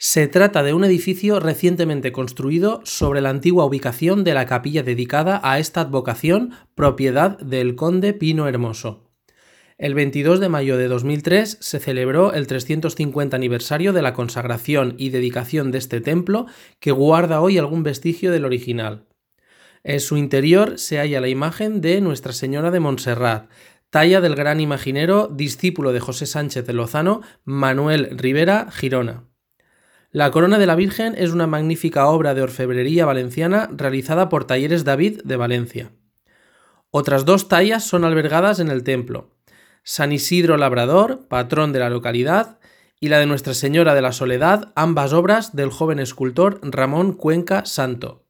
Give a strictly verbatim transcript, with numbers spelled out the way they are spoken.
Se trata de un edificio recientemente construido sobre la antigua ubicación de la capilla dedicada a esta advocación, propiedad del conde Pino Hermoso. El veintidós de mayo de dos mil tres se celebró el trescientos cincuenta aniversario de la consagración y dedicación de este templo, que guarda hoy algún vestigio del original. En su interior se halla la imagen de Nuestra Señora de Montserrat, talla del gran imaginero, discípulo de José Sánchez de Lozano, Manuel Rivera, Girona. La corona de la Virgen es una magnífica obra de orfebrería valenciana realizada por Talleres David de Valencia. Otras dos tallas son albergadas en el templo: San Isidro Labrador, patrón de la localidad, y la de Nuestra Señora de la Soledad, ambas obras del joven escultor Ramón Cuenca Santo.